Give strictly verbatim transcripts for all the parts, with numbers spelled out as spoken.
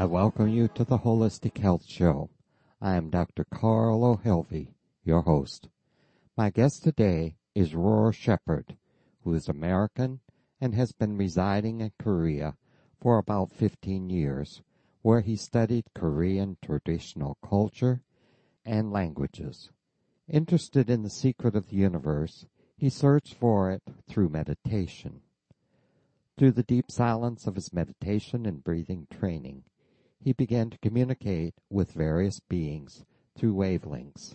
I welcome you to the Holistic Health Show. I am Doctor Carl O'Helvey, your host. My guest today is Roar Shepherd, who is American and has been residing in Korea for about fifteen years, where he studied Korean traditional culture and languages. Interested in the secret of the universe, he searched for it through meditation. Through the deep silence of his meditation and breathing training, he began to communicate with various beings through wavelengths.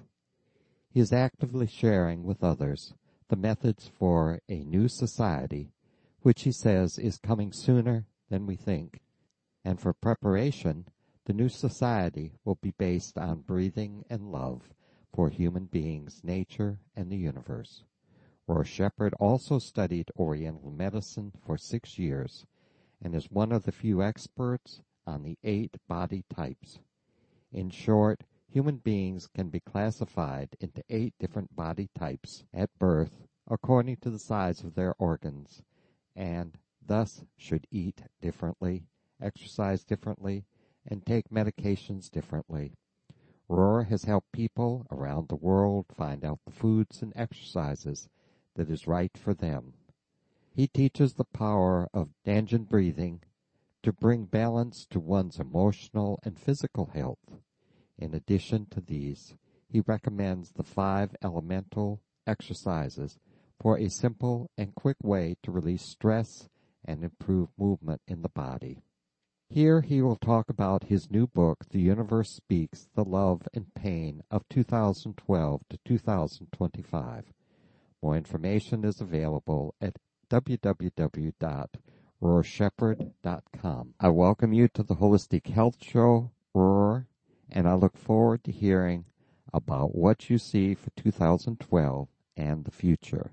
He is actively sharing with others the methods for a new society, which he says is coming sooner than we think. And for preparation, the new society will be based on breathing and love for human beings, nature, and the universe. Roar Shepherd also studied Oriental medicine for six years and is one of the few experts on the eight body types. In short, human beings can be classified into eight different body types at birth according to the size of their organs, and thus should eat differently, exercise differently, and take medications differently. Roar has helped people around the world find out the foods and exercises that is right for them. He teaches the power of Danjin breathing to bring balance to one's emotional and physical health. In addition to these, he recommends the five elemental exercises for a simple and quick way to release stress and improve movement in the body. Here he will talk about his new book, The Universe Speaks, The Love and Pain of two thousand twelve to two thousand twenty-five. More information is available at w w w dot roar shepherd dot com. I welcome you to the Holistic Health Show, Roar, and I look forward to hearing about what you see for two thousand twelve and the future.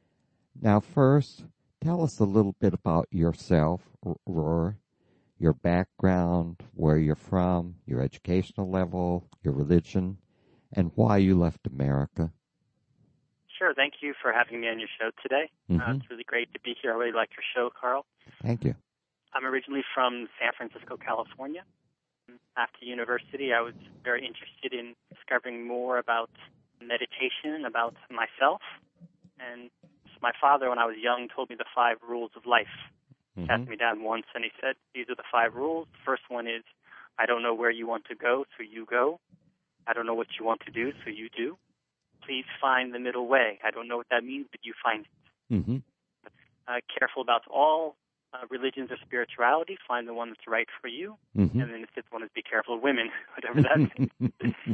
Now first, tell us a little bit about yourself, Roar, your background, where you're from, your educational level, your religion, and why you left America. Sure. Thank you for having me on your show today. Mm-hmm. Uh, it's really great to be here. I really like your show, Carl. Thank you. I'm originally from San Francisco, California. After university, I was very interested in discovering more about meditation, about myself. And my father, when I was young, told me the five rules of life. He Mm-hmm. sat me down once and he said, these are the five rules. The first one is, I don't know where you want to go, so you go. I don't know what you want to do, so you do. Please find the middle way. I don't know what that means, but you find it. Mm-hmm. Uh, careful about all uh, religions or spirituality. Find the one that's right for you. Mm-hmm. And then the fifth one is be careful of women, whatever that means.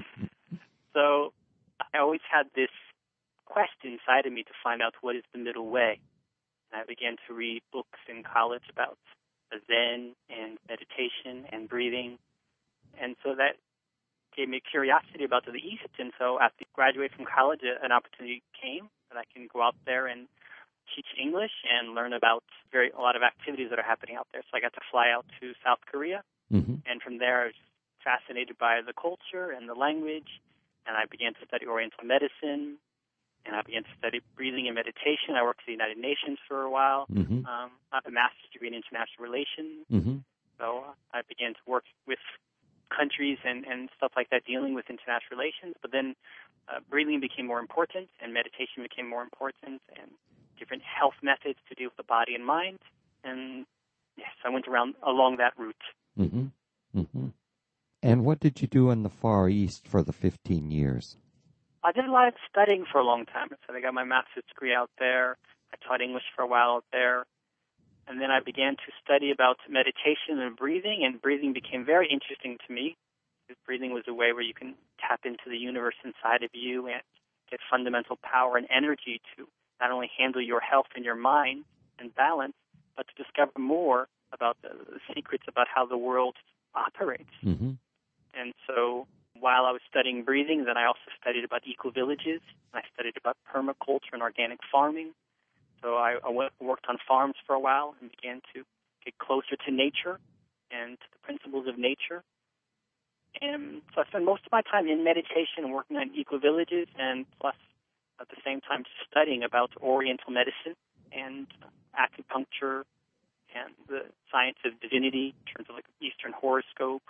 So I always had this quest inside of me to find out what is the middle way. And I began to read books in college about Zen and meditation and breathing. And so that gave me a curiosity about the East. And so after I graduated from college, an opportunity came that I can go out there and teach English and learn about very a lot of activities that are happening out there. So I got to fly out to South Korea. Mm-hmm. And from there, I was fascinated by the culture and the language. And I began to study Oriental medicine. And I began to study breathing and meditation. I worked at the United Nations for a while. Mm-hmm. Um, I have a master's degree in international relations. Mm-hmm. So I began to work with countries and, and stuff like that, dealing with international relations. But then uh, breathing became more important, and meditation became more important, and different health methods to deal with the body and mind. And yes, I went around along that route. Mm-hmm. Mm-hmm. And what did you do in the Far East for the fifteen years? I did a lot of studying for a long time. So I got my master's degree out there. I taught English for a while out there. And then I began to study about meditation and breathing, and breathing became very interesting to me. Because breathing was a way where you can tap into the universe inside of you and get fundamental power and energy to not only handle your health and your mind and balance, but to discover more about the, the secrets about how the world operates. Mm-hmm. And so while I was studying breathing, then I also studied about eco-villages, and I studied about permaculture and organic farming. So I, I went, worked on farms for a while and began to get closer to nature and to the principles of nature. And so I spent most of my time in meditation and working on eco-villages, and plus at the same time studying about Oriental medicine and acupuncture and the science of divinity in terms of like Eastern horoscope.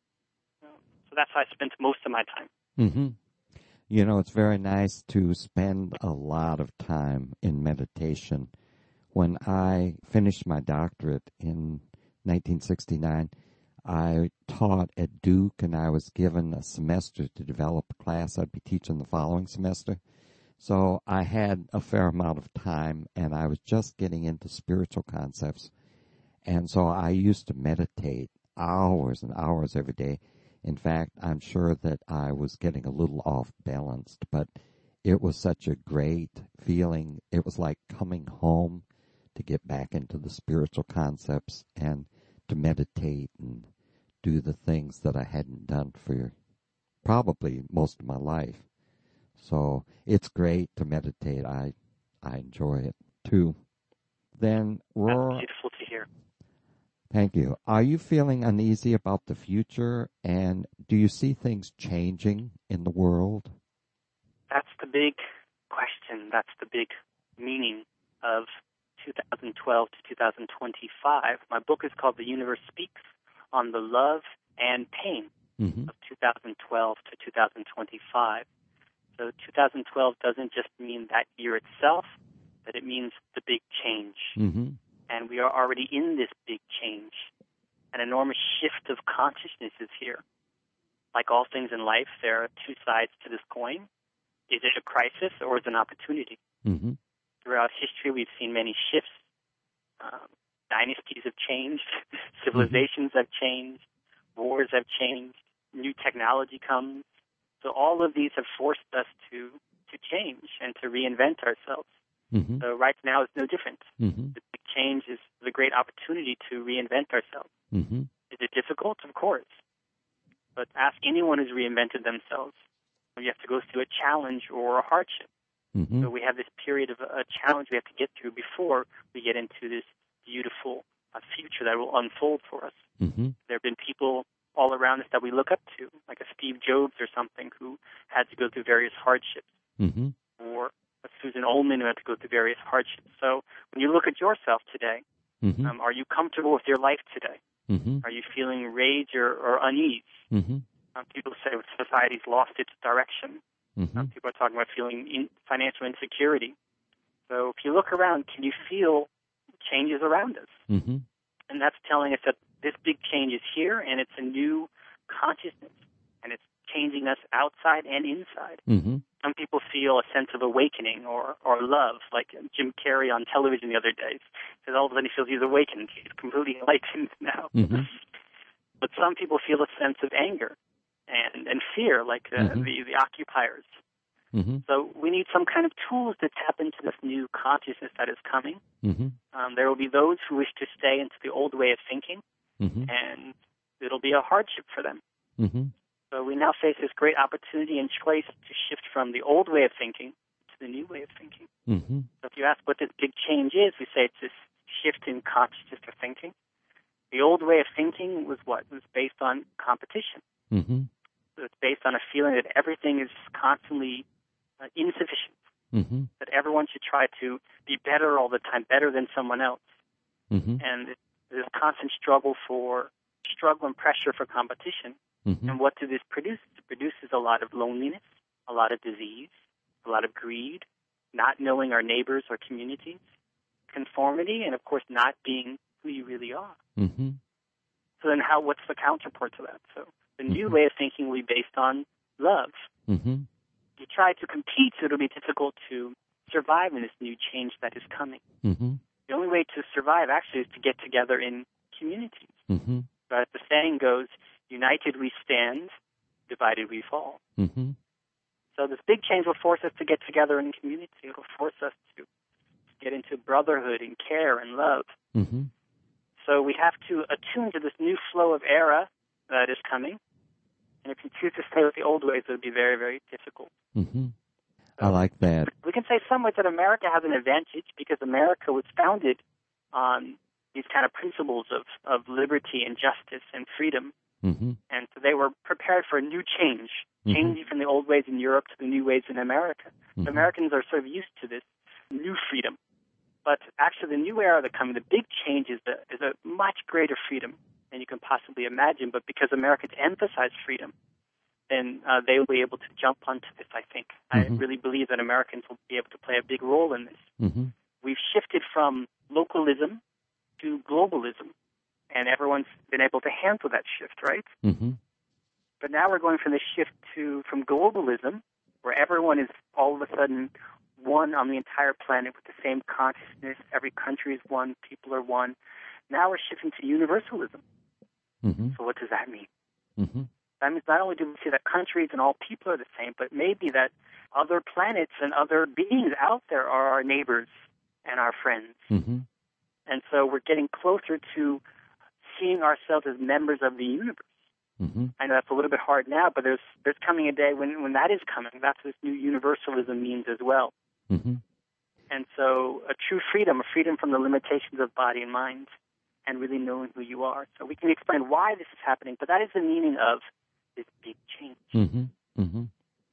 So that's how I spent most of my time. Mm-hmm. You know, it's very nice to spend a lot of time in meditation. When I finished my doctorate in nineteen sixty-nine, I taught at Duke, and I was given a semester to develop a class I'd be teaching the following semester. So I had a fair amount of time, and I was just getting into spiritual concepts. And so I used to meditate hours and hours every day. In fact, I'm sure that I was getting a little off balanced, but it was such a great feeling. It was like coming home to get back into the spiritual concepts and to meditate and do the things that I hadn't done for probably most of my life. So it's great to meditate. I I enjoy it too. Then, Roar, That's beautiful to hear. Thank you. Are you feeling uneasy about the future, and do you see things changing in the world? That's the big question. That's the big meaning of two thousand twelve to two thousand twenty-five. My book is called The Universe Speaks, on the love and pain mm-hmm. of two thousand twelve to two thousand twenty-five. So two thousand twelve doesn't just mean that year itself, but it means the big change. Mm-hmm. And we are already in this big change. An enormous shift of consciousness is here. Like all things in life, there are two sides to this coin. Is it a crisis or is it an opportunity? Mm-hmm. Throughout history, we've seen many shifts. Um, dynasties have changed. Civilizations mm-hmm. have changed. Wars have changed. New technology comes. So all of these have forced us to, to change and to reinvent ourselves. Mm-hmm. So right now it's no different. Mm-hmm. The big change is the great opportunity to reinvent ourselves. Mm-hmm. Is it difficult? Of course. But ask anyone who's reinvented themselves. You have to go through a challenge or a hardship. Mm-hmm. So we have this period of a challenge we have to get through before we get into this beautiful uh, future that will unfold for us. Mm-hmm. There have been people all around us that we look up to, like a Steve Jobs or something, who had to go through various hardships. Mm-hmm. Or a Susan Ullman who had to go through various hardships. So when you look at yourself today, mm-hmm. um, are you comfortable with your life today? Mm-hmm. Are you feeling rage or, or unease? Mm-hmm. Um, people say society's lost its direction. Mm-hmm. Um, people are talking about feeling in financial insecurity. So if you look around, can you feel changes around us? Mm-hmm. And that's telling us that this big change is here, and it's a new consciousness, and it's changing us outside and inside. Mm-hmm. Some people feel a sense of awakening or, or love, like Jim Carrey on television the other day. Because all of a sudden he feels he's awakened. He's completely enlightened now. Mm-hmm. But some people feel a sense of anger and, and fear, like uh, mm-hmm. the, the occupiers. Mm-hmm. So we need some kind of tools to tap into this new consciousness that is coming. Mm-hmm. Um, there will be those who wish to stay into the old way of thinking, mm-hmm. and it'll be a hardship for them. Mm-hmm. So we now face this great opportunity and choice to shift from the old way of thinking to the new way of thinking. Mm-hmm. So if you ask what this big change is, we say it's this shift in consciousness or thinking. The old way of thinking was what? It was based on competition. Mm-hmm. So it's based on a feeling that everything is constantly uh, insufficient, mm-hmm. that everyone should try to be better all the time, better than someone else. Mm-hmm. And there's a constant struggle for, struggle and pressure for competition. Mm-hmm. And what does this produce? It produces a lot of loneliness, a lot of disease, a lot of greed, not knowing our neighbors or communities, conformity, and of course not being who you really are. Mm-hmm. So then how, what's the counterpart to that? So the new mm-hmm. way of thinking will be based on love. Mm-hmm. You try to compete, so it'll be difficult to survive in this new change that is coming. Mm-hmm. The only way to survive actually is to get together in communities. Mm-hmm. But as the saying goes, united we stand, divided we fall. Mm-hmm. So this big change will force us to get together in community. It will force us to get into brotherhood and care and love. Mm-hmm. So we have to attune to this new flow of era that is coming. And if you choose to stay with the old ways, it would be very, very difficult. Mm-hmm. So I like that. We can say some ways that America has an advantage because America was founded on these kind of principles of, of liberty and justice and freedom. Mm-hmm. And so they were prepared for a new change, mm-hmm. changing from the old ways in Europe to the new ways in America. Mm-hmm. So Americans are sort of used to this new freedom. But actually, the new era that's coming, the big change is, the, is a much greater freedom than you can possibly imagine. But because Americans emphasize freedom, then uh, they will be able to jump onto this, I think. Mm-hmm. I really believe that Americans will be able to play a big role in this. Mm-hmm. We've shifted from localism to globalism, and everyone's been able to handle that shift, right? Mm-hmm. But now we're going from this shift to from globalism, where everyone is all of a sudden one on the entire planet with the same consciousness. Every country is one. People are one. Now we're shifting to universalism. Mm-hmm. So what does that mean? Mm-hmm. That means not only do we see that countries and all people are the same, but maybe that other planets and other beings out there are our neighbors and our friends. Mm-hmm. And so we're getting closer to seeing ourselves as members of the universe. Mm-hmm. I know that's a little bit hard now, but there's there's coming a day when, when that is coming. That's what this new universalism means as well. Mm-hmm. And so a true freedom, a freedom from the limitations of body and mind, and really knowing who you are. So we can explain why this is happening, but that is the meaning of this big change. Mm-hmm. Mm-hmm.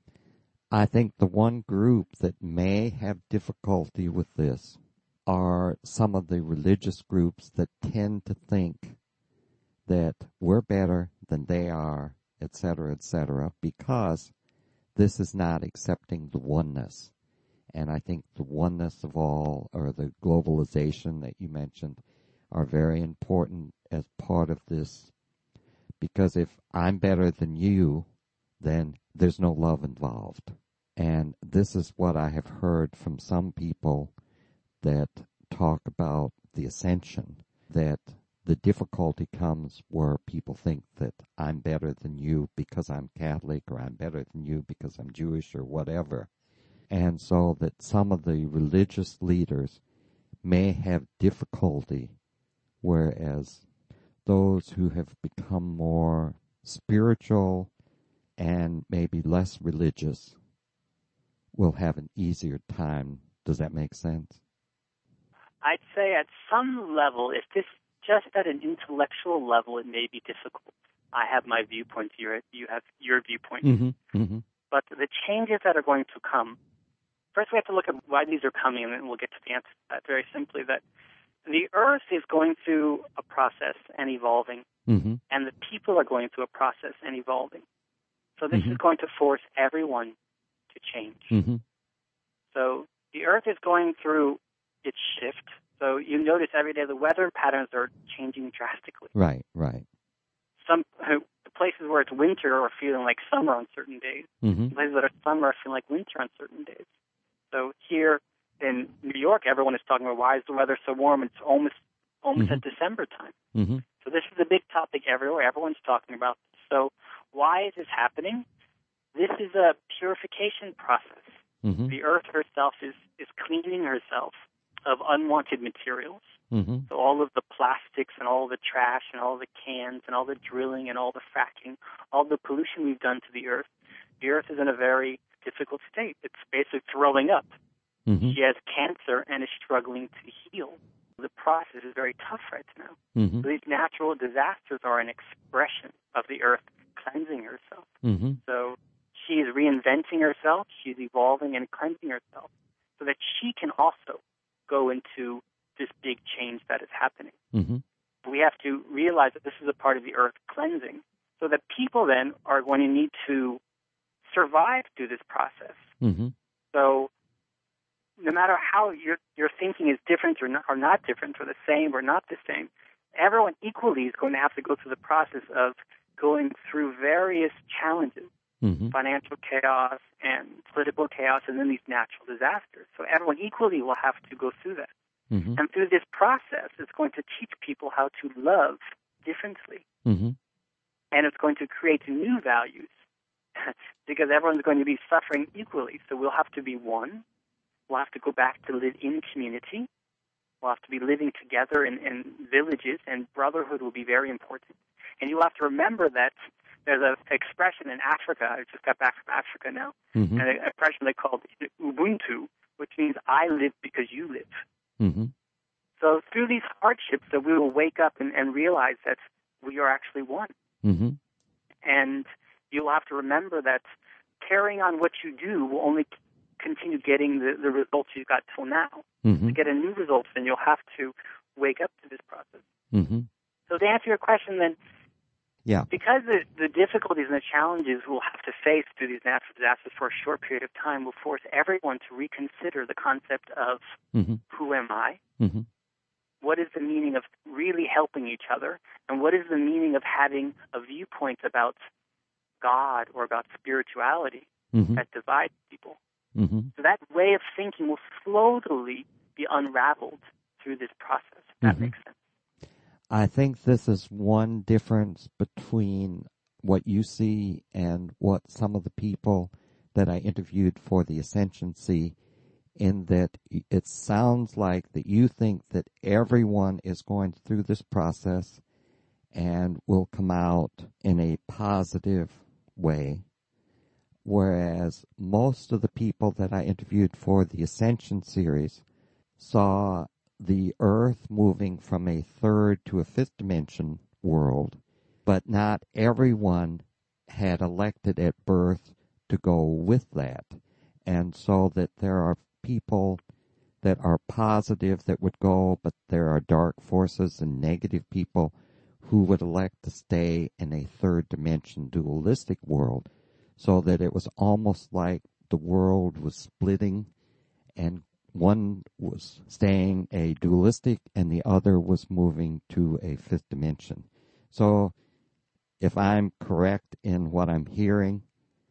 I think the one group that may have difficulty with this are some of the religious groups that tend to think that we're better than they are, et cetera, et cetera, because this is not accepting the oneness. And I think the oneness of all, or the globalization that you mentioned, are very important as part of this. Because if I'm better than you, then there's no love involved. And this is what I have heard from some people that talk about the ascension, that the difficulty comes where people think that I'm better than you because I'm Catholic, or I'm better than you because I'm Jewish, or whatever. And so that some of the religious leaders may have difficulty, whereas those who have become more spiritual and maybe less religious will have an easier time. Does that make sense? I'd say at some level, if this just at an intellectual level, it may be difficult. I have my viewpoint, you have your viewpoint. Mm-hmm. Mm-hmm. But the changes that are going to come, first we have to look at why these are coming, and then we'll get to the answer to that very simply, that the Earth is going through a process and evolving, mm-hmm. and the people are going through a process and evolving. So this mm-hmm. is going to force everyone to change. Mm-hmm. So the Earth is going through its shift. So you notice every day the weather patterns are changing drastically. Right, right. Some uh, the places where it's winter are feeling like summer on certain days. Mm-hmm. Places that are summer are feeling like winter on certain days. So here in New York, everyone is talking about why is the weather so warm? It's almost almost mm-hmm. at December time. Mm-hmm. So this is a big topic everywhere. Everyone's talking about this. So why is this happening? This is a purification process. Mm-hmm. The Earth herself is, is cleaning herself of unwanted materials. Mm-hmm. So all of the plastics and all the trash and all the cans and all the drilling and all the fracking, all the pollution we've done to the Earth, the Earth is in a very difficult state. It's basically throwing up. Mm-hmm. She has cancer and is struggling to heal. The process is very tough right now. Mm-hmm. So these natural disasters are an expression of the Earth cleansing herself. Mm-hmm. So she is reinventing herself. She's evolving and cleansing herself so that she can also go into this big change that is happening. Mm-hmm. We have to realize that this is a part of the Earth cleansing, so that people then are going to need to survive through this process. Mm-hmm. So no matter how your your thinking is different or not, or not different, or the same or not the same, everyone equally is going to have to go through the process of going through various challenges, mm-hmm. financial chaos and political chaos, and then these natural disasters. So everyone equally will have to go through that. Mm-hmm. And through this process, it's going to teach people how to love differently. Mm-hmm. And it's going to create new values because everyone's going to be suffering equally. So we'll have to be one. We'll have to go back to live in community. We'll have to be living together in, in villages, and brotherhood will be very important. And you'll have to remember that there's an expression in Africa. I just got back from Africa now. Mm-hmm. An expression they called Ubuntu, which means I live because you live. Mm-hmm. So through these hardships that we will wake up and, and realize that we are actually one. Mm-hmm. And you'll have to remember that carrying on what you do will only continue getting the, the results you got till now. Mm-hmm. To get a new result, then you'll have to wake up to this process. Mm-hmm. So to answer your question, then, yeah, because the, the difficulties and the challenges we'll have to face through these natural disasters for a short period of time will force everyone to reconsider the concept of mm-hmm. who am I? Mm-hmm. What is the meaning of really helping each other? And what is the meaning of having a viewpoint about God or about spirituality mm-hmm. that divides people? Mm-hmm. So that way of thinking will slowly be unraveled through this process, if that mm-hmm. makes sense. I think this is one difference between what you see and what some of the people that I interviewed for the Ascension see, in that it sounds like that you think that everyone is going through this process and will come out in a positive way, whereas most of the people that I interviewed for the Ascension series saw the Earth moving from a third to a fifth dimension world, but not everyone had elected at birth to go with that. And so that there are people that are positive that would go, but there are dark forces and negative people who would elect to stay in a third dimension dualistic world, so that it was almost like the world was splitting and one was staying a dualistic and the other was moving to a fifth dimension. So if I'm correct in what I'm hearing,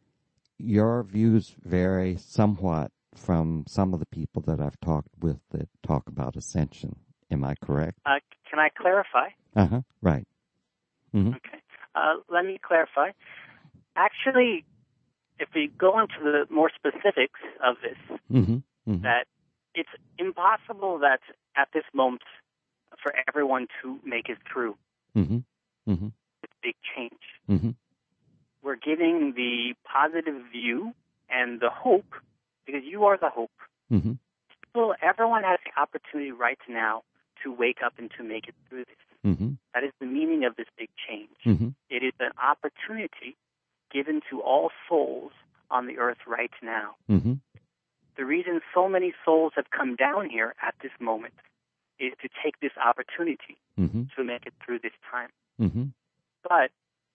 your views vary somewhat from some of the people that I've talked with that talk about ascension. Am I correct? Uh, can I clarify? Uh-huh, right. Mm-hmm. Okay. Uh, let me clarify. Actually, if we go into the more specifics of this, mm-hmm. Mm-hmm. that it's impossible that at this moment for everyone to make it through mm-hmm. Mm-hmm. this big change. Mm-hmm. We're giving the positive view and the hope, because you are the hope. Mm-hmm. So everyone has the opportunity right now to wake up and to make it through this. Mm-hmm. That is the meaning of this big change. Mm-hmm. It is an opportunity given to all souls on the earth right now. Mm-hmm. The reason so many souls have come down here at this moment is to take this opportunity mm-hmm. to make it through this time. Mm-hmm. But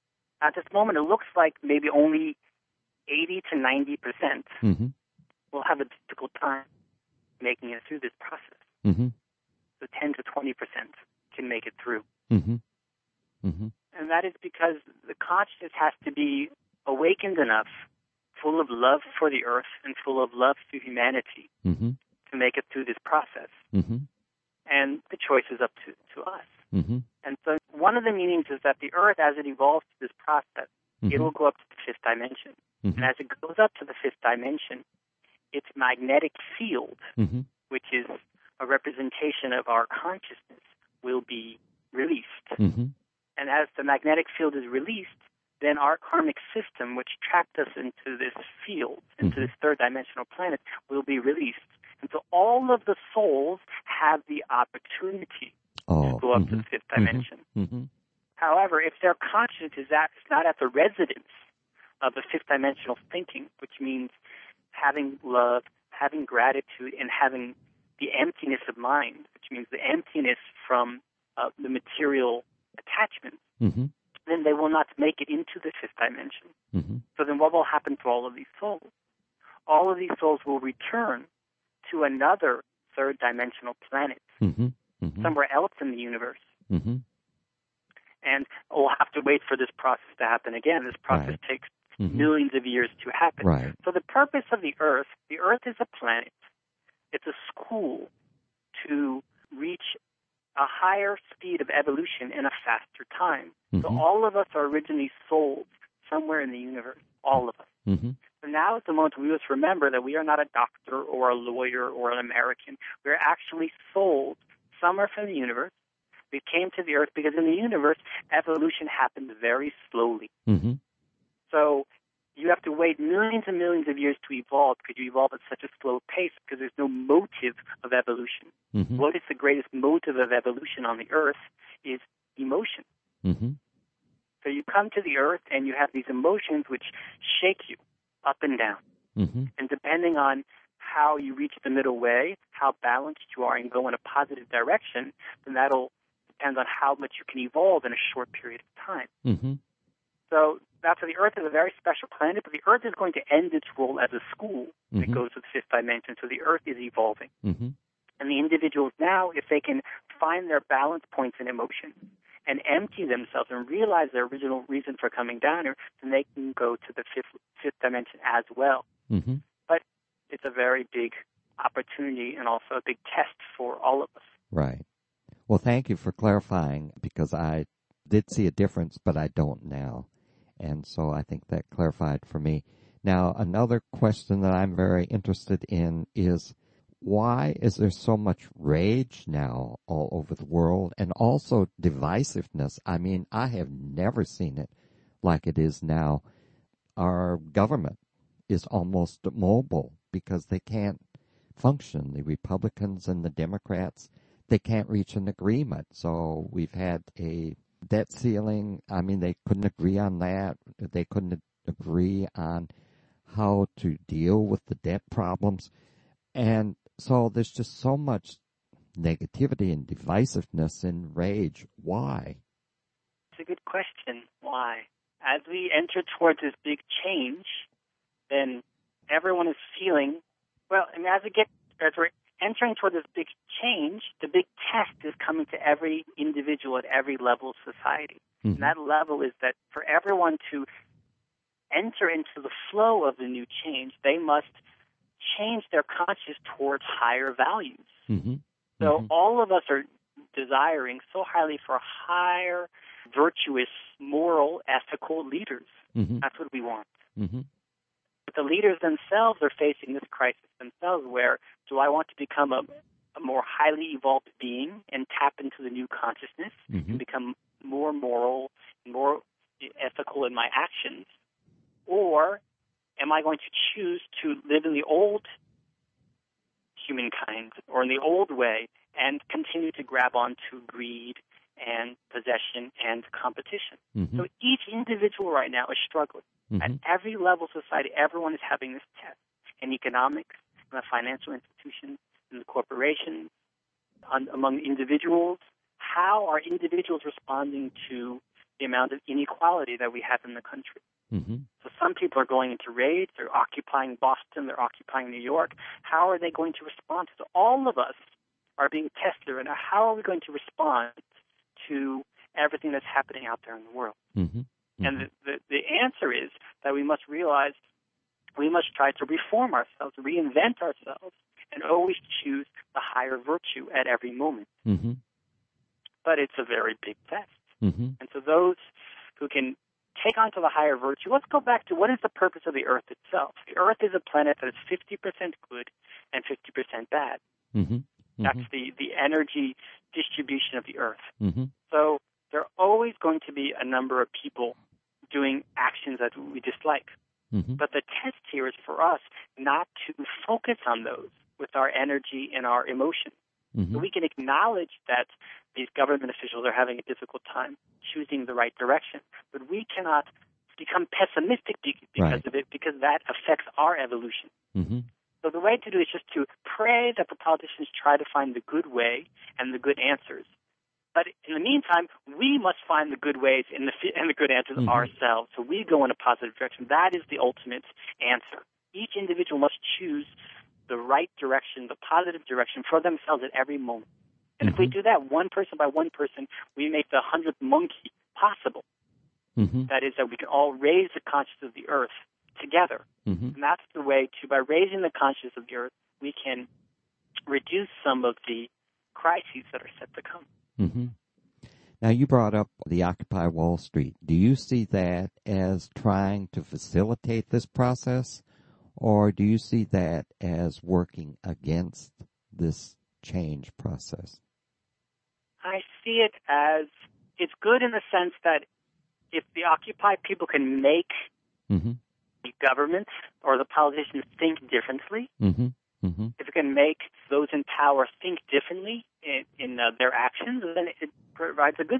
at this moment, it looks like maybe only eighty to ninety percent mm-hmm. will have a difficult time making it through this process. Mm-hmm. So ten to twenty percent can make it through. Mm-hmm. Mm-hmm. And that is because the consciousness has to be awakened enough, full of love for the earth and full of love to humanity mm-hmm. to make it through this process. Mm-hmm. And the choice is up to, to us. Mm-hmm. And so one of the meanings is that the earth, as it evolves through this process, mm-hmm. it will go up to the fifth dimension. Mm-hmm. And as it goes up to the fifth dimension, its magnetic field, mm-hmm. which is a representation of our consciousness, will be released. Mm-hmm. And as the magnetic field is released, then our karmic system, which trapped us into this field, into mm-hmm. this third dimensional planet, will be released. And so all of the souls have the opportunity oh. to go up mm-hmm. to the fifth dimension. Mm-hmm. However, if their consciousness is at, not at the residence of the fifth dimensional thinking, which means having love, having gratitude, and having the emptiness of mind, which means the emptiness from uh, the material attachment, mm-hmm. then they will not make it into the fifth dimension. Mm-hmm. So then what will happen to all of these souls? All of these souls will return to another third dimensional planet, mm-hmm. Mm-hmm. somewhere else in the universe. Mm-hmm. And we'll have to wait for this process to happen again. This process Right. takes mm-hmm. millions of years to happen. Right. So the purpose of the Earth, the Earth is a planet. It's a school to reach a higher speed of evolution in a faster time. Mm-hmm. So all of us are originally souls somewhere in the universe, all of us. Mm-hmm. So now is the moment we must remember that we are not a doctor or a lawyer or an American. We're actually souls somewhere from the universe. We came to the earth because in the universe, evolution happens very slowly. Mm-hmm. So you have to wait millions and millions of years to evolve because you evolve at such a slow pace because there's no motive of evolution. Mm-hmm. What is the greatest motive of evolution on the earth is emotion. Mm-hmm. So you come to the earth and you have these emotions which shake you up and down. Mm-hmm. And depending on how you reach the middle way, how balanced you are and go in a positive direction, then that'll depend on how much you can evolve in a short period of time. Mm-hmm. So that's why the Earth is a very special planet, but the Earth is going to end its role as a school when Mm-hmm. it goes to the fifth dimension. So the Earth is evolving. Mm-hmm. And the individuals now, if they can find their balance points in emotion and empty themselves and realize their original reason for coming down here, then they can go to the fifth, fifth dimension as well. Mm-hmm. But it's a very big opportunity and also a big test for all of us. Right. Well, thank you for clarifying, because I did see a difference, but I don't now. And so I think that clarified for me. Now, another question that I'm very interested in is, why is there so much rage now all over the world, and also divisiveness? I mean, I have never seen it like it is now. Our government is almost mobile because they can't function. The Republicans and the Democrats, they can't reach an agreement. So we've had a debt ceiling. I mean, they couldn't agree on that. They couldn't agree on how to deal with the debt problems. And so there's just so much negativity and divisiveness and rage. Why? It's a good question. Why? As we enter towards this big change, then everyone is feeling, well, I mean, as we get, as we're entering toward this big change, the big test is coming to every individual at every level of society. Mm-hmm. And that level is that for everyone to enter into the flow of the new change, they must change their conscience towards higher values. Mm-hmm. So Mm-hmm. all of us are desiring so highly for higher, virtuous, moral, ethical leaders. Mm-hmm. That's what we want. Mm-hmm. But the leaders themselves are facing this crisis themselves, where do I want to become a, a more highly evolved being and tap into the new consciousness Mm-hmm. and become more moral, more ethical in my actions? Or am I going to choose to live in the old humankind or in the old way and continue to grab onto greed and possession and competition? Mm-hmm. So each individual right now is struggling. Mm-hmm. At every level of society, everyone is having this test. In economics, in the financial institutions, in the corporations, on, among individuals, how are individuals responding to the amount of inequality that we have in the country? Mm-hmm. So some people are going into raids, they're occupying Boston, they're occupying New York. How are they going to respond? So all of us are being tested right now. How are we going to respond to everything that's happening out there in the world? Mm-hmm. Mm-hmm. And the, the, the answer is that we must realize we must try to reform ourselves, reinvent ourselves, and always choose the higher virtue at every moment. Mm-hmm. But it's a very big test. Mm-hmm. And so those who can take on to the higher virtue, let's go back to what is the purpose of the Earth itself. The Earth is a planet that is fifty percent good and fifty percent bad. Mm-hmm. Mm-hmm. That's the, the energy distribution of the Earth. Mm-hmm. So there are always going to be a number of people doing actions that we dislike. Mm-hmm. But the test here is for us not to focus on those with our energy and our emotion. Mm-hmm. So we can acknowledge that these government officials are having a difficult time choosing the right direction, but we cannot become pessimistic because Right. of it, because that affects our evolution. Mm-hmm. So the way to do it is just to pray that the politicians try to find the good way and the good answers. But in the meantime, we must find the good ways and the, and the good answers Mm-hmm. ourselves. So we go in a positive direction. That is the ultimate answer. Each individual must choose the right direction, the positive direction for themselves at every moment. And Mm-hmm. if we do that one person by one person, we make the hundredth monkey possible. Mm-hmm. That is, that we can all raise the consciousness of the earth together. Mm-hmm. And that's the way to, by raising the consciousness of the earth, we can reduce some of the crises that are set to come. Mm-hmm. Now, you brought up the Occupy Wall Street. Do you see that as trying to facilitate this process, or do you see that as working against this change process? I see it as it's good in the sense that if the Occupy people can make Mm-hmm. the government or the politicians think differently, Mm-hmm. Mm-hmm. if it can make those in power think differently in, in uh, their actions, then it provides a good thing.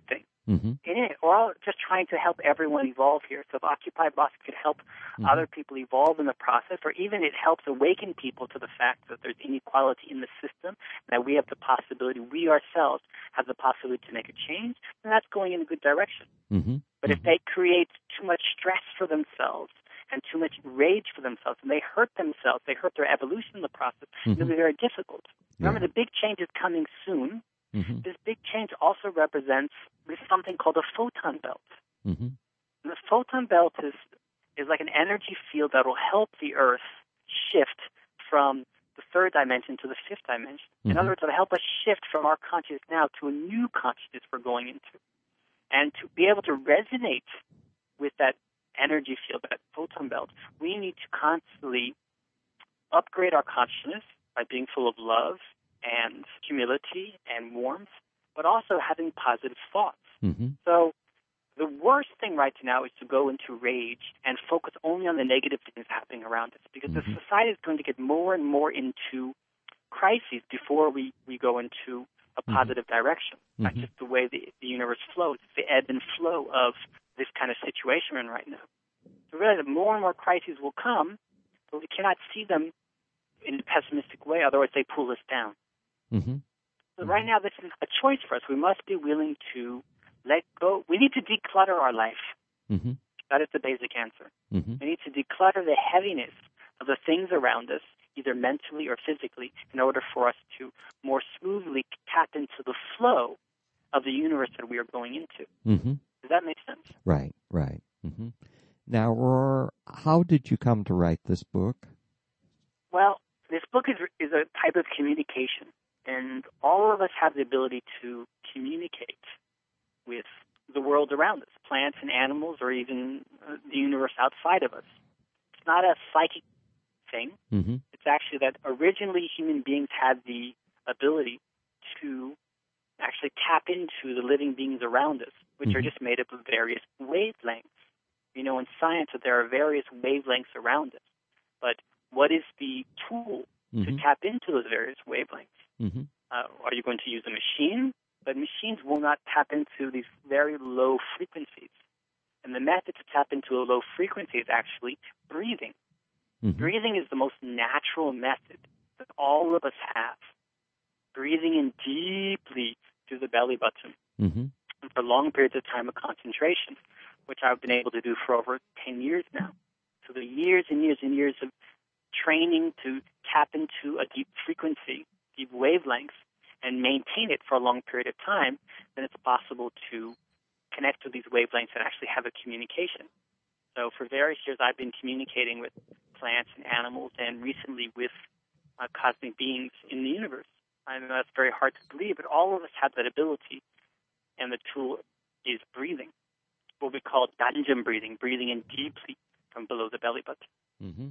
Mm-hmm. in it. We're all just trying to help everyone evolve here. So if Occupy Boston could help Mm-hmm. other people evolve in the process, or even it helps awaken people to the fact that there's inequality in the system, that we have the possibility, we ourselves have the possibility to make a change, then that's going in a good direction. Mm-hmm. But if they create too much stress for themselves and too much rage for themselves, and they hurt themselves, they hurt their evolution in the process, Mm-hmm. it'll be very difficult. Remember, Yeah. the big change is coming soon. Mm-hmm. This big change also represents this something called a photon belt. Mm-hmm. And the photon belt is, is like an energy field that will help the Earth shift from the third dimension to the fifth dimension. In Mm-hmm. other words, it'll help us shift from our consciousness now to a new consciousness we're going into. And to be able to resonate with that energy field, that photon belt, we need to constantly upgrade our consciousness by being full of love and humility and warmth, but also having positive thoughts. Mm-hmm. So the worst thing right now is to go into rage and focus only on the negative things happening around us, because Mm-hmm. the society is going to get more and more into crises before we, we go into a positive mm-hmm. direction. That's Mm-hmm. just the way the, the universe flows. It's the ebb and flow of this kind of situation we're in right now. So we realize that more and more crises will come, but we cannot see them in a pessimistic way, otherwise they pull us down. Mm-hmm. So right now, this is a choice for us. We must be willing to let go. We need to declutter our life. Mm-hmm. That is the basic answer. Mm-hmm. We need to declutter the heaviness of the things around us, either mentally or physically, in order for us to more smoothly tap into the flow of the universe that we are going into. Mm-hmm. Does that make sense? Right, right. Mm-hmm. Now, Roar, how did you come to write this book? Well, this book is is a type of communication, and all of us have the ability to communicate with the world around us, plants and animals, or even uh, the universe outside of us. It's not a psychic thing. Mm-hmm. It's actually that originally human beings had the ability to actually tap into the living beings around us, which Mm-hmm. are just made up of various wavelengths. You know, in science, that there are various wavelengths around us. But what is the tool Mm-hmm. to tap into those various wavelengths? Mm-hmm. Uh, are you going to use a machine? But machines will not tap into these very low frequencies. And the method to tap into a low frequency is actually breathing. Mm-hmm. Breathing is the most natural method that all of us have. Breathing in deeply through the belly button Mm-hmm. and for long periods of time of concentration, which I've been able to do for over ten years now. So the years and years and years of training to tap into a deep frequency, deep wavelengths, and maintain it for a long period of time, then it's possible to connect with these wavelengths and actually have a communication. So for various years, I've been communicating with plants and animals, and recently with uh, cosmic beings in the universe. I know that's very hard to believe, but all of us have that ability, and the tool is breathing, what we call dungeon breathing, breathing in deeply from below the belly button. Mm-hmm.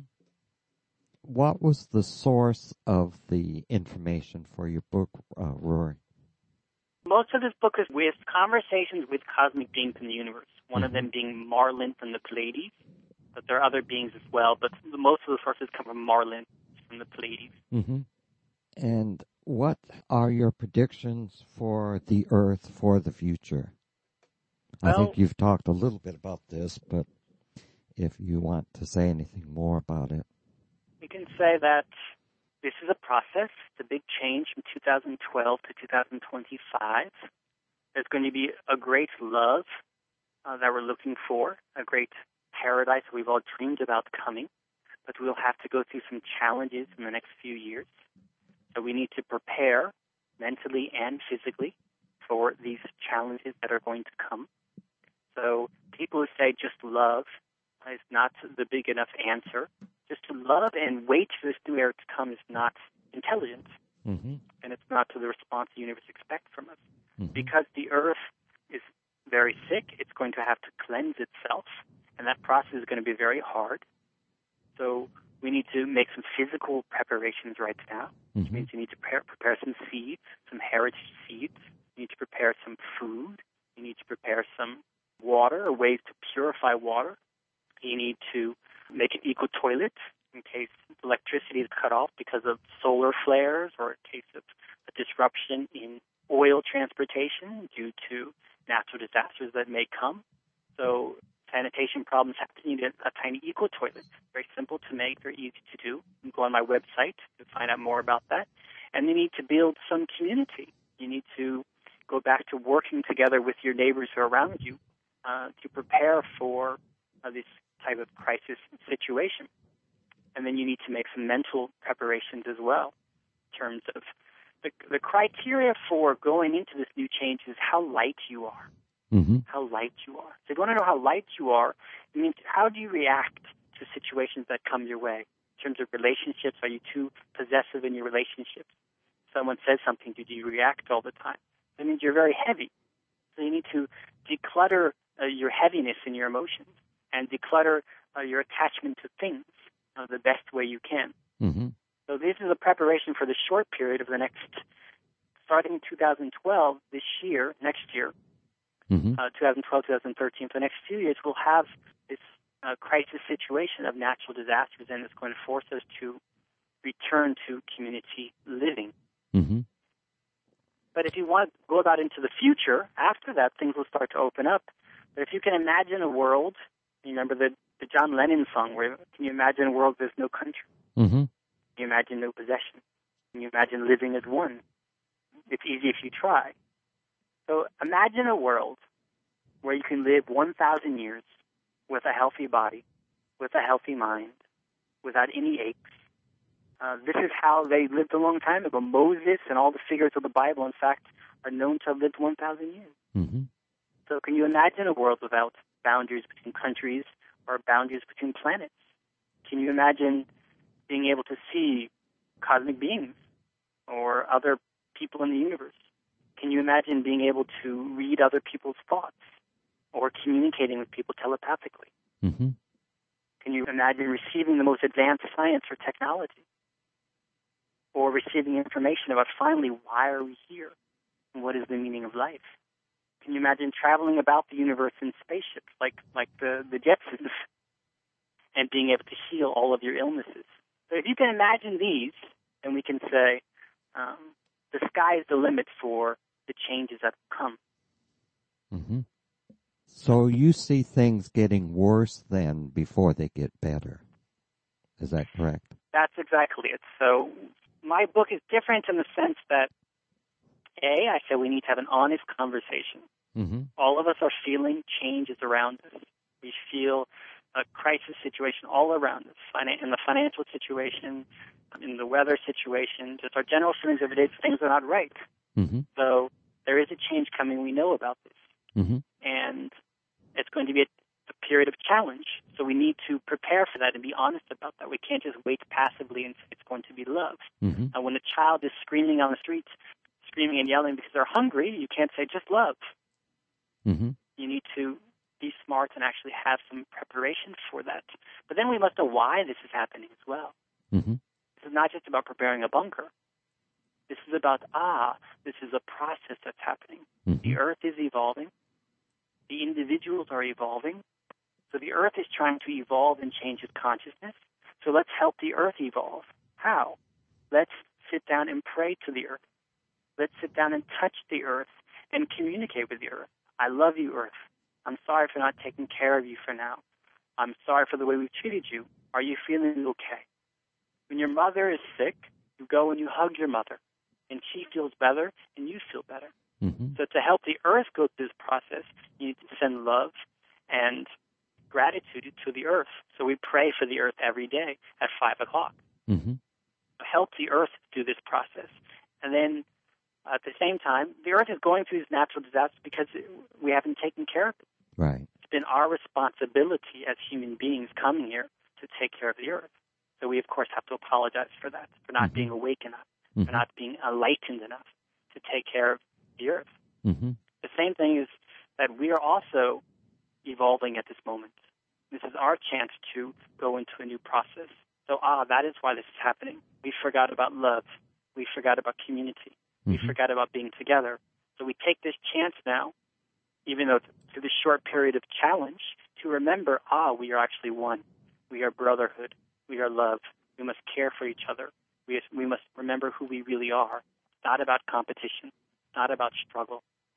What was the source of the information for your book, uh, Rory? Most of this book is with conversations with cosmic beings in the universe, one mm-hmm. of them being Marlin from the Pleiades, but there are other beings as well, but the, most of the sources come from Marlin from the Pleiades. Mm-hmm. And what are your predictions for the Earth for the future? Well, I think you've talked a little bit about this, but if you want to say anything more about it. We can say that this is a process. It's a big change from two thousand twelve to two thousand twenty-five. There's going to be a great love uh, that we're looking for, a great paradise we've all dreamed about coming, but we'll have to go through some challenges in the next few years. So we need to prepare mentally and physically for these challenges that are going to come. So people who say just love is not the big enough answer. Just to love and wait for this new era to come is not intelligent, mm-hmm. and it's not to the response the universe expects from us. Mm-hmm. Because the earth is very sick, it's going to have to cleanse itself, and that process is going to be very hard. So we need to make some physical preparations right now, which mm-hmm. means you need to prepare, prepare some seeds, some heritage seeds. You need to prepare some food. You need to prepare some water, or ways to purify water. You need to make an eco-toilet in case electricity is cut off because of solar flares, or in case of a disruption in oil transportation due to natural disasters that may come. So sanitation problems happen. You need a, a tiny eco toilet. Very simple to make, very easy to do. You can go on my website to find out more about that. And you need to build some community. You need to go back to working together with your neighbors who are around you uh, to prepare for uh, this type of crisis situation. And then you need to make some mental preparations as well in terms of the, the criteria for going into this new change is how light you are. Mm-hmm. How light you are. So if you want to know how light you are, it means how do you react to situations that come your way? In terms of relationships, are you too possessive in your relationships? Someone says something to you, do you react all the time? That means you're very heavy. So you need to declutter uh, your heaviness in your emotions and declutter uh, your attachment to things uh, the best way you can. Mm-hmm. So this is a preparation for the short period of the next, starting in two thousand twelve, this year, next year, Mm-hmm. uh, twenty twelve, twenty thirteen, for the next few years, we'll have this uh, crisis situation of natural disasters, and it's going to force us to return to community living. Mm-hmm. But if you want to go about into the future, after that, things will start to open up. But if you can imagine a world, you remember the, the John Lennon song, where can you imagine a world with no country? Mm-hmm. Can you imagine no possession? Can you imagine living as one? It's easy if you try. So imagine a world where you can live one thousand years with a healthy body, with a healthy mind, without any aches. Uh, this is how they lived a long time ago. Moses and all the figures of the Bible, in fact, are known to have lived one thousand years. Mm-hmm. So can you imagine a world without boundaries between countries or boundaries between planets? Can you imagine being able to see cosmic beings or other people in the universe? Can you imagine being able to read other people's thoughts or communicating with people telepathically? Mm-hmm. Can you imagine receiving the most advanced science or technology? Or receiving information about finally why are we here and what is the meaning of life? Can you imagine traveling about the universe in spaceships like, like the, the Jetsons and being able to heal all of your illnesses? So if you can imagine these, then we can say um, the sky is the limit for the changes that come. Mm-hmm. So you see things getting worse than before they get better. Is that correct? That's exactly it. So my book is different in the sense that, A, I said we need to have an honest conversation. Mm-hmm. All of us are feeling changes around us. We feel a crisis situation all around us, in the financial situation, in the weather situation, just our general feelings every day, things are not right. Mm-hmm. So there is a change coming. We know about this. Mm-hmm. And it's going to be a, a period of challenge. So we need to prepare for that and be honest about that. We can't just wait passively and it's going to be love. Mm-hmm. And when a child is screaming on the streets, screaming and yelling because they're hungry, you can't say just love. Mm-hmm. You need to be smart and actually have some preparation for that. But then we must know why this is happening as well. Mm-hmm. This is not just about preparing a bunker. This is about, ah, this is a process that's happening. Mm-hmm. The earth is evolving. The individuals are evolving. So the earth is trying to evolve and change its consciousness. So let's help the earth evolve. How? Let's sit down and pray to the earth. Let's sit down and touch the earth and communicate with the earth. I love you, earth. I'm sorry for not taking care of you for now. I'm sorry for the way we've treated you. Are you feeling okay? When your mother is sick, you go and you hug your mother, and she feels better, and you feel better. Mm-hmm. So to help the earth go through this process, you need to send love and gratitude to the earth. So we pray for the earth every day at five o'clock. Mm-hmm. Help the earth do this process. And then at the same time, the earth is going through these natural disasters because we haven't taken care of it. Right. It's been our responsibility as human beings coming here to take care of the earth. So we, of course, have to apologize for that, for not Mm-hmm. being awake enough, Mm-hmm. for not being enlightened enough to take care of the earth. Mm-hmm. The same thing is that we are also evolving at this moment. This is our chance to go into a new process. So, ah, that is why this is happening. We forgot about love. We forgot about community. We Mm-hmm. forgot about being together. So we take this chance now, even though through this short period of challenge, to remember, ah, we are actually one. We are brotherhood. We are love. We must care for each other. We, we must remember who we really are. It's not about competition. It's not about struggle.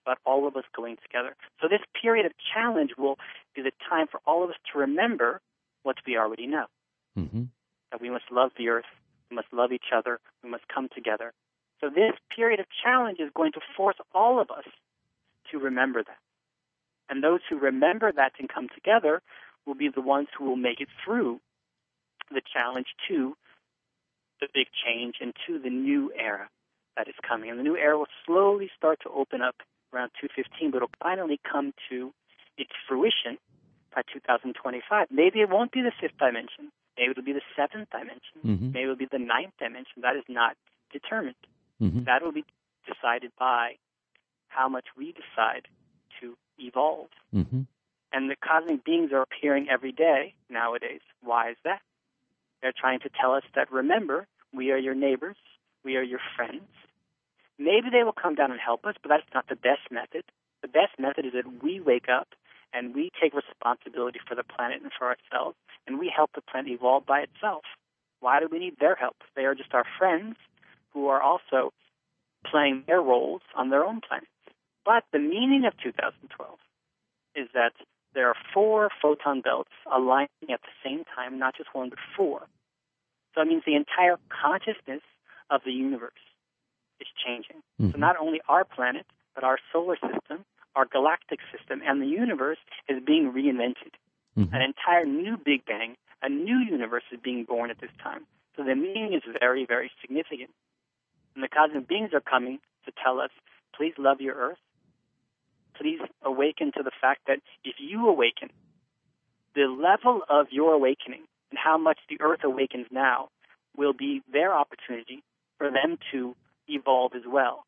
about all of us going together. So this period of challenge will be the time for all of us to remember what we already know. Mm-hmm. That we must love the earth, we must love each other, we must come together. So this period of challenge is going to force all of us to remember that. And those who remember that and come together will be the ones who will make it through the challenge to the big change and to the new era that is coming. And the new era will slowly start to open up around two fifteen, but it'll finally come to its fruition by two thousand twenty-five. Maybe it won't be the fifth dimension. Maybe it'll be the seventh dimension. Mm-hmm. Maybe it'll be the ninth dimension. That is not determined. Mm-hmm. That will be decided by how much we decide to evolve. Mm-hmm. And the cosmic beings are appearing every day nowadays. Why is that? They're trying to tell us that, remember, we are your neighbors, we are your friends. Maybe they will come down and help us, but that's not the best method. The best method is that we wake up and we take responsibility for the planet and for ourselves, and we help the planet evolve by itself. Why do we need their help? They are just our friends who are also playing their roles on their own planets. But the meaning of two thousand twelve is that there are four photon belts aligning at the same time, not just one, but four. So it means the entire consciousness of the universe is changing. Mm-hmm. So not only our planet, but our solar system, our galactic system, and the universe is being reinvented. Mm-hmm. An entire new Big Bang, a new universe is being born at this time. So the meaning is very, very significant. And the cosmic beings are coming to tell us, please love your Earth. Please awaken to the fact that if you awaken, the level of your awakening and how much the Earth awakens now will be their opportunity for them to evolve as well.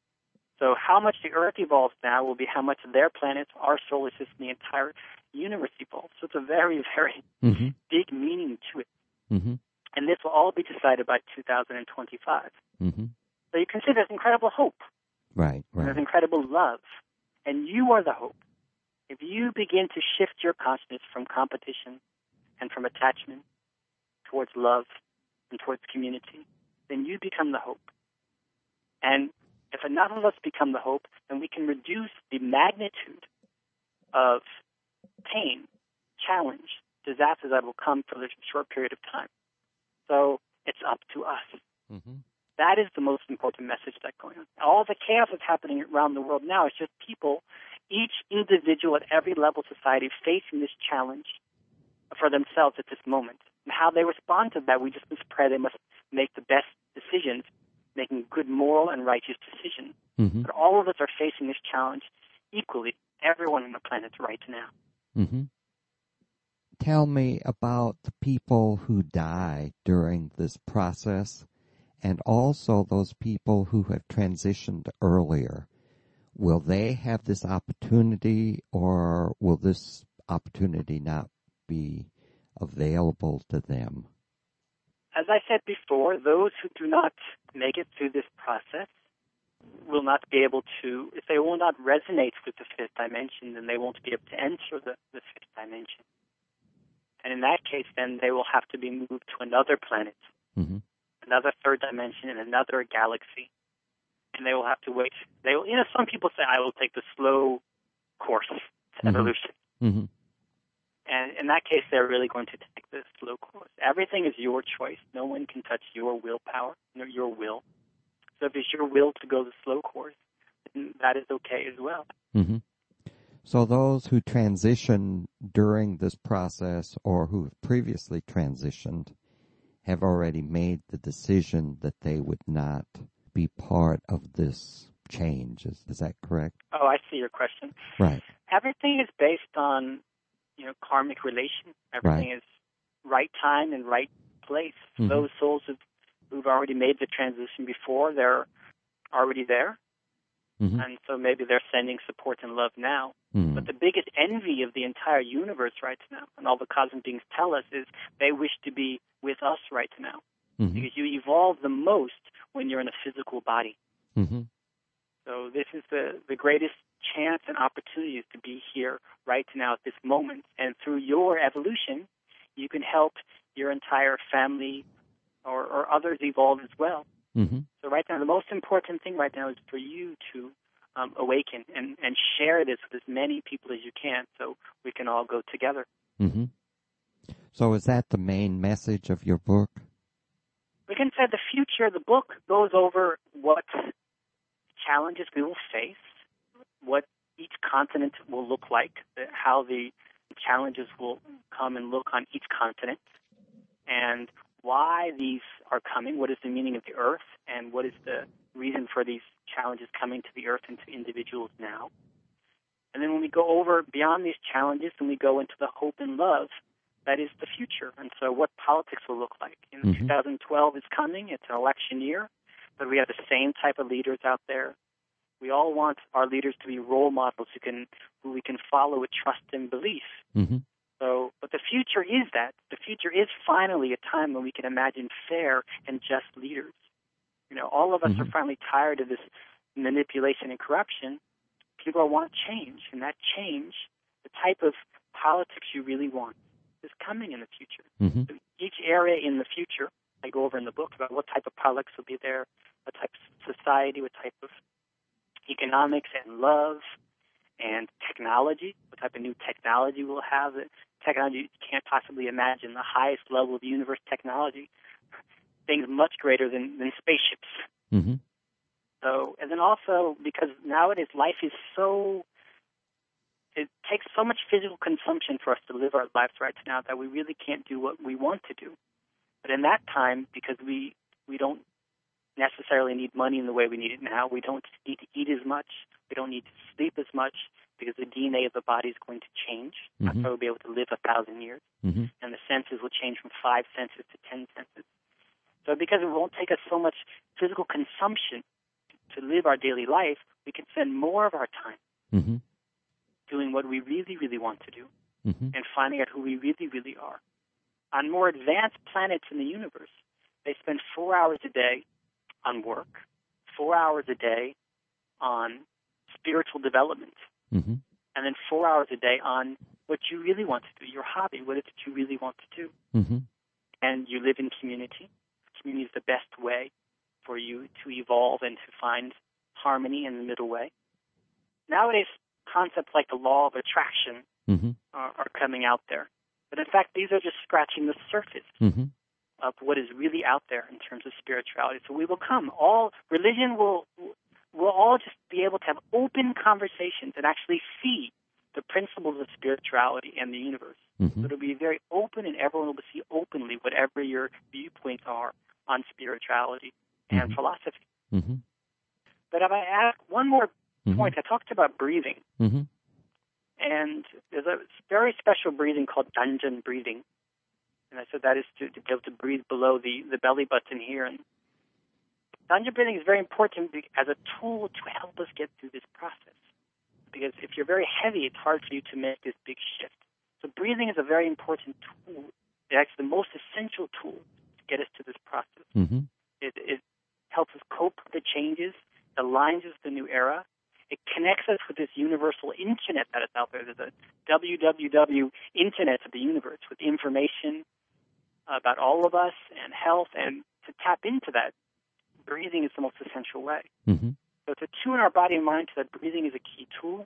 So how much the Earth evolves now will be how much their planets, our solar system, the entire universe evolves. So it's a very, very mm-hmm. big meaning to it. Mm-hmm. And this will all be decided by two thousand twenty-five. Mm-hmm. So you can see there's incredible hope. Right, right. There's incredible love. And you are the hope. If you begin to shift your consciousness from competition and from attachment towards love and towards community, then you become the hope. And if enough of us become the hope, then we can reduce the magnitude of pain, challenge, disaster that will come for this short period of time. So it's up to us. Mm-hmm. That is the most important message that's going on. All the chaos that's happening around the world now is just people, each individual at every level of society, facing this challenge for themselves at this moment. And how they respond to that, we just must pray they must make the best decisions, making good moral and righteous decisions. Mm-hmm. But all of us are facing this challenge equally, everyone on the planet right now. Mm-hmm. Tell me about the people who die during this process, and also those people who have transitioned earlier. Will they have this opportunity, or will this opportunity not be available to them? As I said before, those who do not make it through this process will not be able to, if they will not resonate with the fifth dimension, then they won't be able to enter the, the fifth dimension. And in that case, then they will have to be moved to another planet. Mm-hmm. Another third dimension in another galaxy, and they will have to wait. They will, you know, some people say, I will take the slow course to mm-hmm. evolution. Mm-hmm. And in that case, they're really going to take the slow course. Everything is your choice. No one can touch your willpower, your will. So if it's your will to go the slow course, then that is okay as well. Mm-hmm. So those who transition during this process or who have previously transitioned have already made the decision that they would not be part of this change. Is, is that correct? Oh, I see your question. Right. Everything is based on, you know, karmic relation. Everything right. is right time and right place. Mm-hmm. Those souls who've, who've already made the transition before, they're already there. Mm-hmm. And so maybe they're sending support and love now. Mm-hmm. But the biggest envy of the entire universe right now, and all the cosmic beings tell us, is they wish to be with us right now. Mm-hmm. Because you evolve the most when you're in a physical body. Mm-hmm. So this is the, the greatest chance and opportunity is to be here right now at this moment. And through your evolution, you can help your entire family or, or others evolve as well. Mm-hmm. So right now, the most important thing right now is for you to um, awaken and, and share this with as many people as you can so we can all go together. Mm-hmm. So is that the main message of your book? We can say the future, the book goes over what challenges we will face, what each continent will look like, how the challenges will come and look on each continent, and why these are coming, what is the meaning of the earth, and what is the reason for these challenges coming to the earth and to individuals now. And then when we go over beyond these challenges and we go into the hope and love, that is the future. And so what politics will look like. You know, mm-hmm. twenty twelve is coming. It's an election year, but we have the same type of leaders out there. We all want our leaders to be role models who can, who we can follow with trust and belief. Mm-hmm. So, but the future is that. The future is finally a time when we can imagine fair and just leaders. You know, all of us mm-hmm. are finally tired of this manipulation and corruption. People want change, and that change, the type of politics you really want, is coming in the future. Mm-hmm. So each area in the future, I go over in the book about what type of politics will be there, what type of society, what type of economics and love and technology, what type of new technology we'll have. Technology you can't possibly imagine, the highest level of universe technology, things much greater than, than spaceships. Mm-hmm. So, and then also, because nowadays life is so, it takes so much physical consumption for us to live our lives right now that we really can't do what we want to do. But in that time, because we, we don't necessarily need money in the way we need it now, we don't need to eat as much, we don't need to sleep as much, because the D N A of the body is going to change. Mm-hmm. That's why we'll be able to live a thousand years. Mm-hmm. And the senses will change from five senses to ten senses. So because it won't take us so much physical consumption to live our daily life, we can spend more of our time mm-hmm. doing what we really, really want to do mm-hmm. and finding out who we really, really are. On more advanced planets in the universe, they spend four hours a day on work, four hours a day on spiritual development, mm-hmm. and then four hours a day on what you really want to do, your hobby, what is it you really want to do. Mm-hmm. And you live in community. Community is the best way for you to evolve and to find harmony in the middle way. Nowadays, concepts like the law of attraction mm-hmm. are, are coming out there. But in fact, these are just scratching the surface mm-hmm. of what is really out there in terms of spirituality. So we will come. All religion will we'll all just be able to have open conversations and actually see the principles of spirituality and the universe. Mm-hmm. So it'll be very open, and everyone will see openly whatever your viewpoints are on spirituality and mm-hmm. philosophy. Mm-hmm. But if I ask one more mm-hmm. point, I talked about breathing. Mm-hmm. And there's a very special breathing called Danjan breathing. And I said that is to, to be able to breathe below the, the belly button here. And Danjan breathing is very important as a tool to help us get through this process. Because if you're very heavy, it's hard for you to make this big shift. So breathing is a very important tool. It's actually the most essential tool to get us to this process. Mm-hmm. It, it helps us cope with the changes, aligns us with the new era. It connects us with this universal internet that is out there. There's a W W W internet of the universe with information about all of us and health. And to tap into that, breathing is the most essential way. Mm-hmm. So to tune our body and mind to that, breathing is a key tool.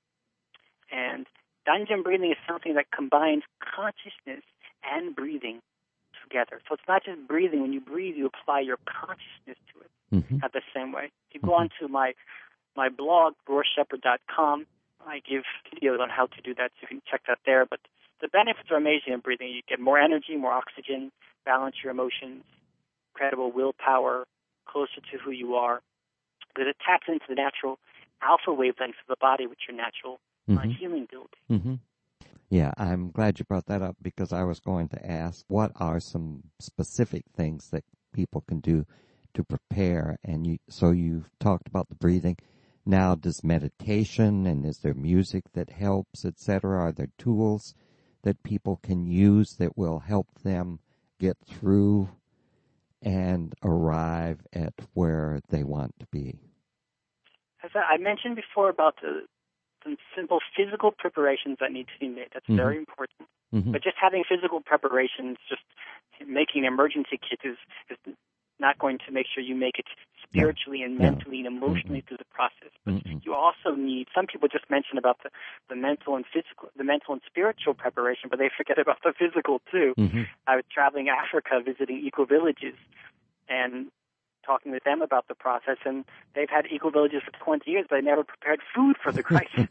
And Danjan breathing is something that combines consciousness and breathing together. So it's not just breathing. When you breathe, you apply your consciousness to it mm-hmm. at the same way. If you go on to my my blog, roar shepherd dot com, I give videos on how to do that, so you can check that there. But the benefits are amazing in breathing. You get more energy, more oxygen, balance your emotions, incredible willpower, closer to who you are. Because it taps into the natural alpha wavelengths of the body, which are natural mm-hmm. uh, healing ability. Mm-hmm. Yeah, I'm glad you brought that up, because I was going to ask, what are some specific things that people can do to prepare? And you, so you've talked about the breathing. Now, does meditation, and is there music that helps, et cetera? Are there tools that people can use that will help them get through and arrive at where they want to be? As I mentioned before about the, some simple physical preparations that need to be made. That's mm-hmm. very important. Mm-hmm. But just having physical preparations, just making an emergency kit is, is not going to make sure you make it spiritually and No. mentally and emotionally Mm-mm. through the process. But Mm-mm. you also need, some people just mention about the, the mental and physical, the mental and spiritual preparation, but they forget about the physical too. Mm-hmm. I was traveling Africa visiting eco-villages and talking with them about the process, and they've had eco-villages for twenty years, but they never prepared food for the crisis.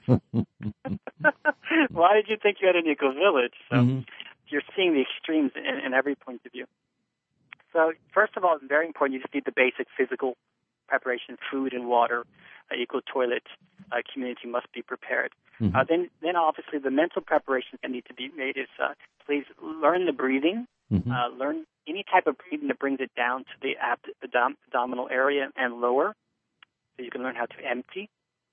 Why did you think you had an eco-village? So Mm-hmm. you're seeing the extremes in, in every point of view. So first of all, it's very important. You just need the basic physical preparation, food and water, uh, eco toilet, uh, community must be prepared. Mm-hmm. Uh, then, then obviously the mental preparations that need to be made is uh, please learn the breathing, Mm-hmm. uh, learn any type of breathing that brings it down to the ab- abdom- abdominal area and lower, so you can learn how to empty.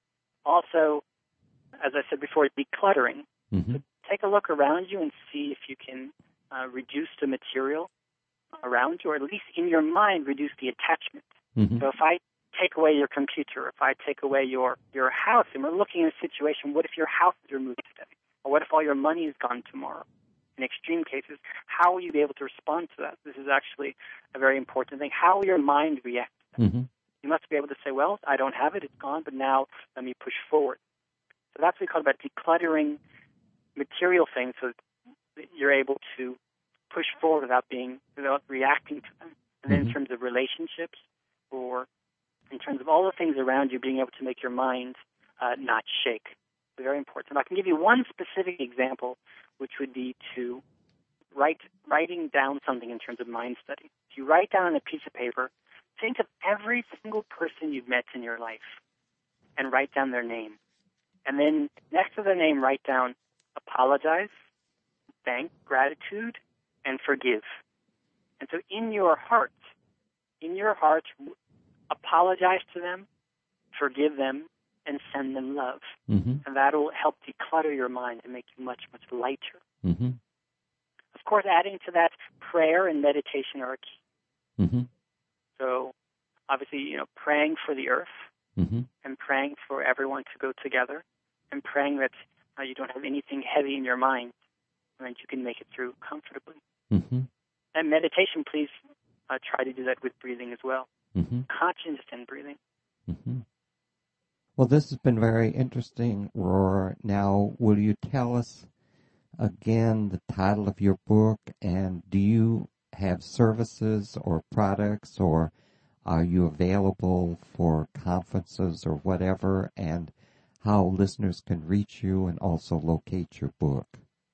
Also, as I said before, decluttering. Mm-hmm. So take a look around you and see if you can uh, reduce the material around you, or at least in your mind, reduce the attachment. Mm-hmm. So if I take away your computer, if I take away your, your house, and we're looking at a situation, what if your house is removed today? Or what if all your money is gone tomorrow? In extreme cases, how will you be able to respond to that? This is actually a very important thing. How will your mind react to that? Mm-hmm. You must be able to say, well, I don't have it, it's gone, but now let me push forward. So that's what we call about decluttering material things, so that you're able to push forward without being, without reacting to them. And then Mm-hmm. in terms of relationships, or in terms of all the things around you, being able to make your mind uh, not shake. It's very important. I can give you one specific example, which would be to write writing down something in terms of mind study. If you write down on a piece of paper, think of every single person you've met in your life and write down their name. And then next to their name, write down apologize, thank, gratitude, and forgive. And so in your heart, in your heart, apologize to them, forgive them, and send them love. Mm-hmm. And that will help declutter your mind and make you much, much lighter. Mm-hmm. Of course, adding to that, prayer and meditation are a key. Mm-hmm. So obviously, you know, praying for the earth Mm-hmm. and praying for everyone to go together and praying that uh, you don't have anything heavy in your mind and that you can make it through comfortably. Mm-hmm. And meditation, please uh, try to do that with breathing as well. Mm-hmm. Conscious and breathing. Mm-hmm. Well, this has been very interesting, Roar. Now, will you tell us again the title of your book, and do you have services or products, or are you available for conferences or whatever, and how listeners can reach you and also locate your book?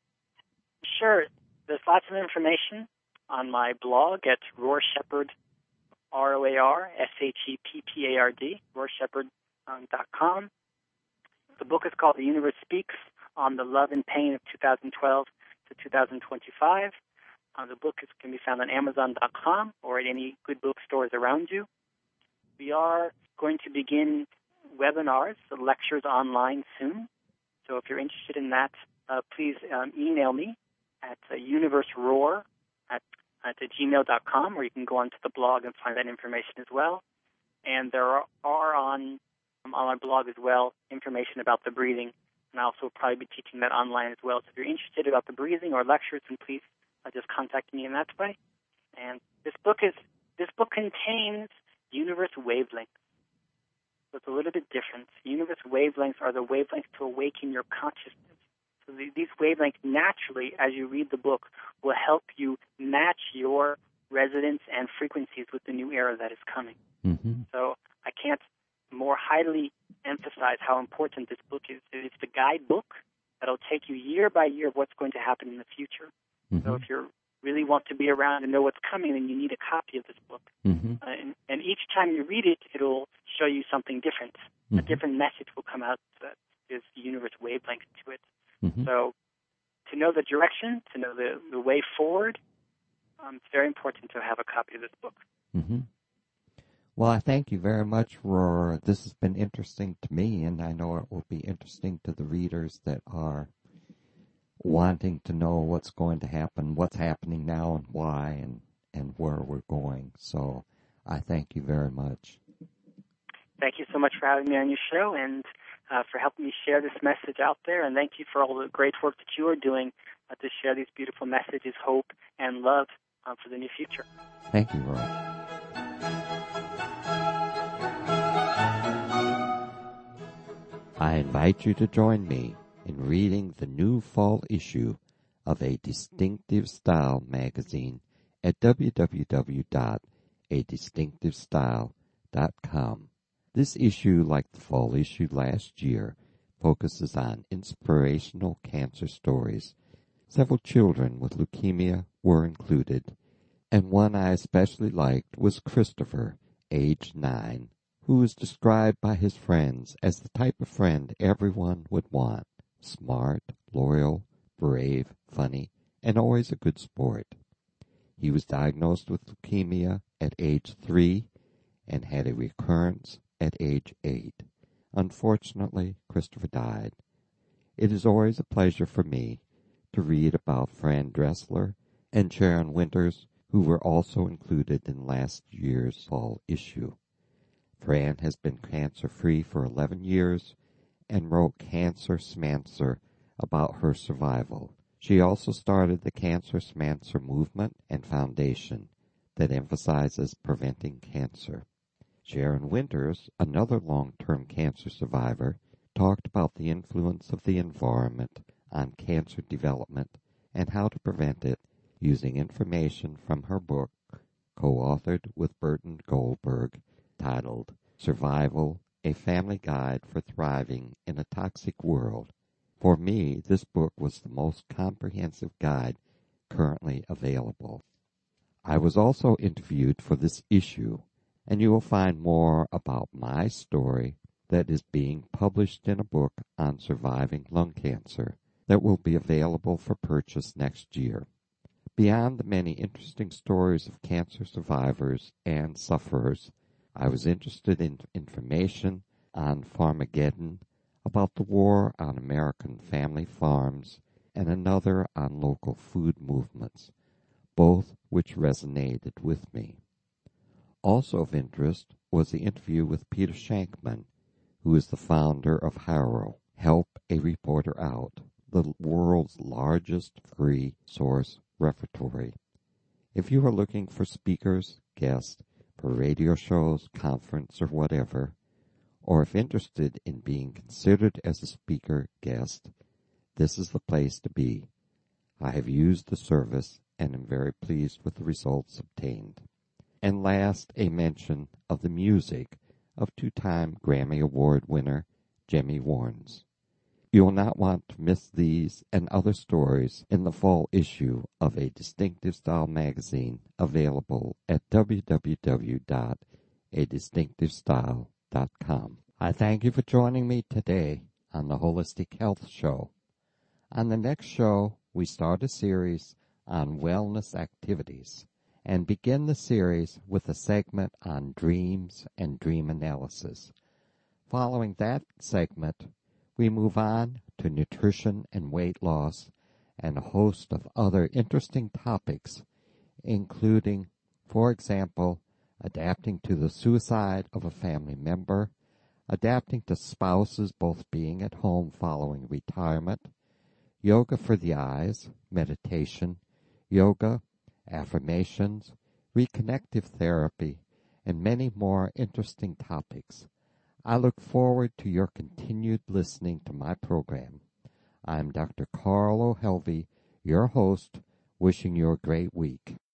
Sure. There's lots of information on my blog at Roar Shepherd, R O A R S H E P P A R D, roar shepherd dot com. The book is called The Universe Speaks, on the love and pain of two thousand twelve to two thousand twenty-five. Uh, the book is, can be found on amazon dot com or at any good bookstores around you. We are going to begin webinars, so lectures online soon. So if you're interested in that, uh, please um, email me at uh, universeroar at, at gmail dot com, or you can go onto the blog and find that information as well. And there are, are on um, on our blog as well information about the breathing, and I also will probably be teaching that online as well. So if you're interested about the breathing or lectures, then please uh, just contact me in that way. And this book is this book contains universe wavelengths. So it's a little bit different. Universe wavelengths are the wavelengths to awaken your consciousness. So the, these wavelengths naturally, as you read the book, will help you match your resonance and frequencies with the new era that is coming. Mm-hmm. So I can't more highly emphasize how important this book is. It's the guidebook that'll take you year by year of what's going to happen in the future. Mm-hmm. So if you really want to be around and know what's coming, then you need a copy of this book. Mm-hmm. Uh, and, and each time you read it, it'll show you something different. Mm-hmm. A different message will come out that is the universe wavelength to it. Mm-hmm. So to know the direction, to know the, the way forward, um, it's very important to have a copy of this book. Mm-hmm. Well, I thank you very much, Roar. This has been interesting to me, and I know it will be interesting to the readers that are wanting to know what's going to happen, what's happening now and why, and, and where we're going. So I thank you very much. Thank you so much for having me on your show and uh, for helping me share this message out there. And thank you for all the great work that you are doing uh, to share these beautiful messages, hope, and love uh, for the new future. Thank you, Roar. I invite you to join me in reading the new fall issue of A Distinctive Style magazine at w w w dot a distinctive style dot com. This issue, like the fall issue last year, focuses on inspirational cancer stories. Several children with leukemia were included, and one I especially liked was Christopher, age nine, who was described by his friends as the type of friend everyone would want: smart, loyal, brave, funny, and always a good sport. He was diagnosed with leukemia at age three and had a recurrence at age eight. Unfortunately, Christopher died. It is always a pleasure for me to read about Fran Dressler and Sharon Winters, who were also included in last year's fall issue. Fran has been cancer-free for eleven years and wrote Cancer Smancer about her survival. She also started the Cancer Smancer movement and foundation that emphasizes preventing cancer. Sharon Winters, another long-term cancer survivor, talked about the influence of the environment on cancer development and how to prevent it using information from her book, co-authored with Burton Goldberg, titled Survival, A Family Guide for Thriving in a Toxic World. For me, this book was the most comprehensive guide currently available. I was also interviewed for this issue, and you will find more about my story that is being published in a book on surviving lung cancer that will be available for purchase next year. Beyond the many interesting stories of cancer survivors and sufferers, I was interested in information on Farmageddon, about the war on American family farms, and another on local food movements, both which resonated with me. Also of interest was the interview with Peter Shankman, who is the founder of HARO, Help a Reporter Out, the world's largest free source repertory. If you are looking for speakers, guests, for radio shows, conference, or whatever, or if interested in being considered as a speaker guest, this is the place to be. I have used the service and am very pleased with the results obtained. And last, a mention of the music of two-time Grammy Award winner Jimmy Warnes. You will not want to miss these and other stories in the fall issue of A Distinctive Style magazine, available at w w w dot a distinctive style dot com. I thank you for joining me today on the Holistic Health Show. On the next show, we start a series on wellness activities and begin the series with a segment on dreams and dream analysis. Following that segment, we move on to nutrition and weight loss and a host of other interesting topics, including, for example, adapting to the suicide of a family member, adapting to spouses both being at home following retirement, yoga for the eyes, meditation, yoga, affirmations, reconnective therapy, and many more interesting topics. I look forward to your continued listening to my program. I'm Doctor Carl O'Helvey, your host, wishing you a great week.